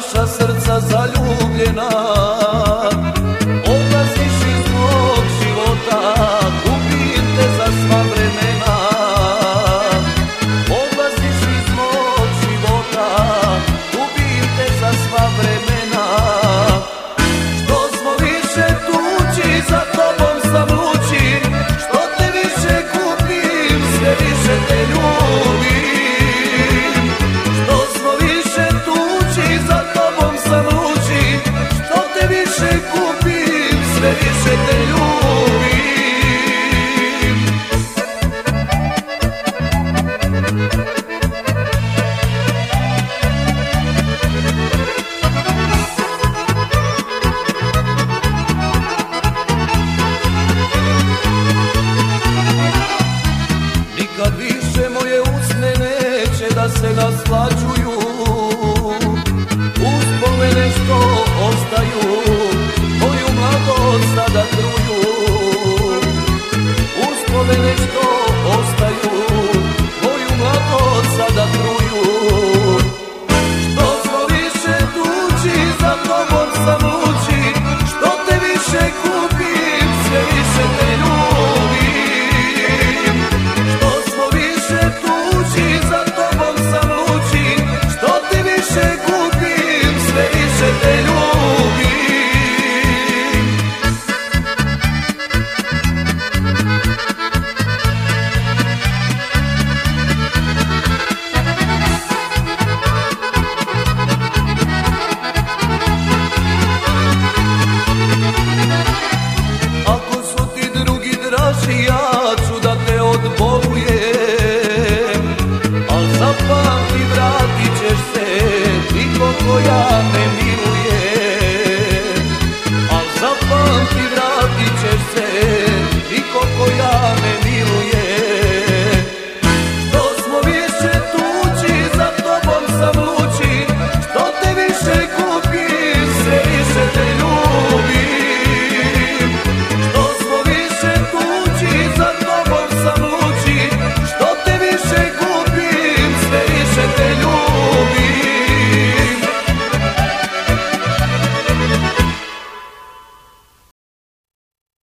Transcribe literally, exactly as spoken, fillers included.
naša srca zaljubljena. Odlaziš iz mog života, gubim te za sva vremena. Odlaziš iz mog života, gubim te za sva vremena. Što smo više tuđi, za tobom sam luđi. Što te više kupim, sve više te ljubim. Što smo više tuđi, za tobom sam luđi. Što te više kupim, sve više te ljubim. Nikad više moje usne neće da se naslađuju. Uspomene što ostaju, moju mladost sada truju. Uspomene što